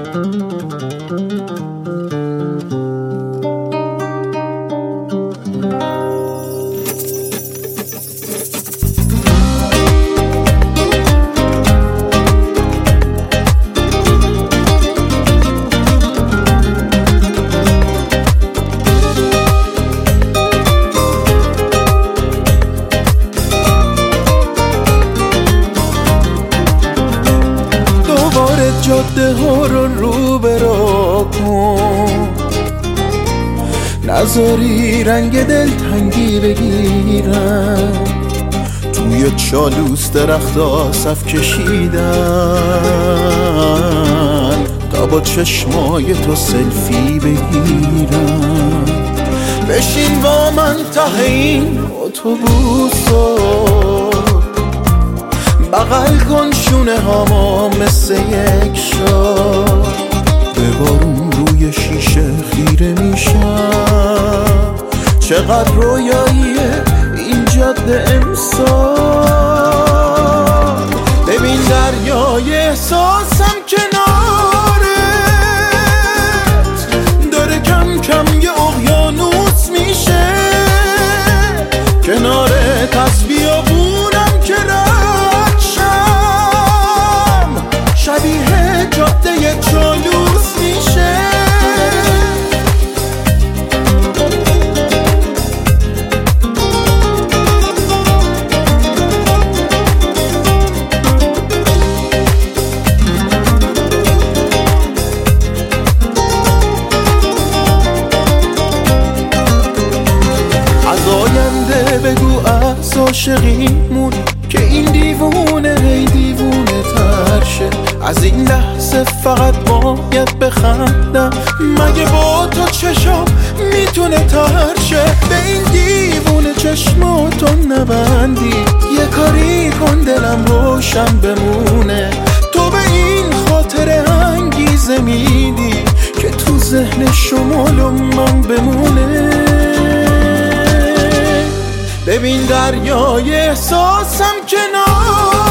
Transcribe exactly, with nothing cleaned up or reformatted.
جاده ها رو رو برا کن، نذاری رنگ دلتنگی بگیرم. توی چالوس درختا صف کشیدن تا با چشمای تو سلفی بگیرم. بشین با من ته این اتوبوسو، بغل کن شونه هامو مثل یک شار. به بارون روی شیشه خیره میشم، چقدر رویاییه این جاده امسال. ببین دریای احساسم کنارت داره کم کم یه اقیانوس میشه. کنارت از بیابونم که شبیه جاده چالوس میشه. از آینده بگو از عاشقیمون که این دیوونه هی دیوونه تر شه. از این لحظه فقط باید بخندم، مگه با تو چشم میتونه تر شه. به این دیوونه چشماتو نبندی، یه کاری کن دلم روشن بمونه. تو به این خاطر انگیزه میدی که تو ذهن شمال و من بمونه. ببین دریای احساسم کنار